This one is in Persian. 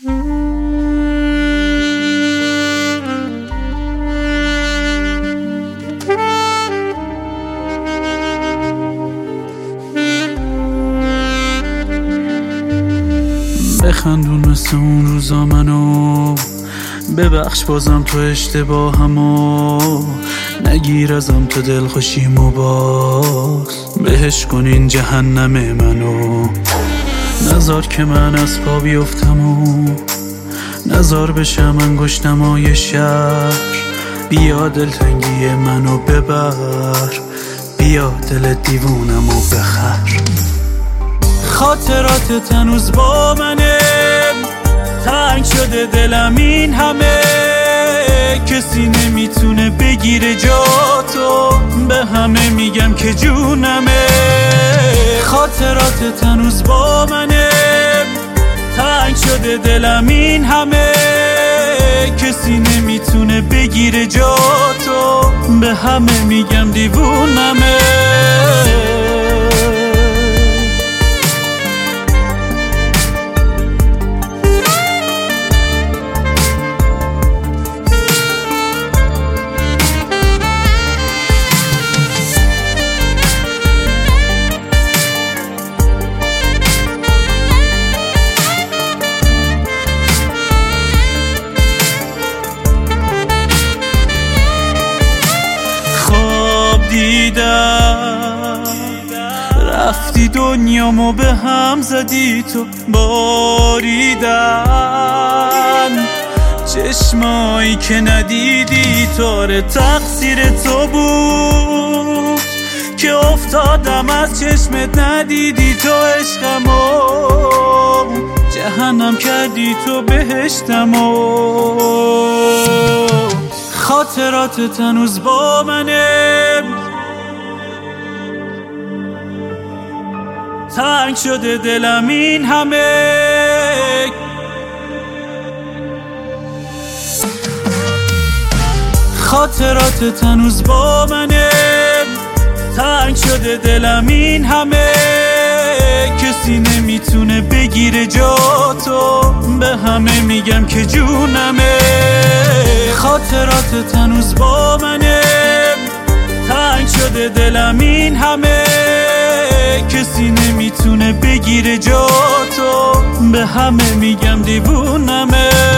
بخندون مثل اون روزا منو، ببخش بازم تو اشتباهمو، نگیر ازم تو دلخوشیمو، باز بهش کنین جهنم منو. نذار که من از پا بیفتم و نذار بشم انگشتمای شهر. بیا دلتنگی منو ببر، بیا دل دیوونمو بخر. خاطرات هنوز با منه، تنگ شده دلم این همه، کسی نمیتونه بگیره جاتو، به همه میگم که جونمه. خاطرات هنوز با منه، تنگ شده دلم این همه، کسی نمیتونه بگیره جاتو، به همه میگم دیوونمه. دیدم رفتی دنیامو به هم زدی تو، باریدن چشمایی که ندیدی تاره، تقصیر تو بود که افتادم از چشمت، ندیدی تو عشقمو، جهنم کردی تو بهشتمو. خاطراتت هنوز با منه، تنگ شده دلم این همه، خاطراتت هنوز با منه، تنگ شده دلم این همه، کسی نمیتونه بگیره جاتو، به همه میگم که جونمه. خاطراتت هنوز با منه، تنگ شده دلم این همه، کسی نمیتونه بگیره جاتو، به همه میگم دیوونمه.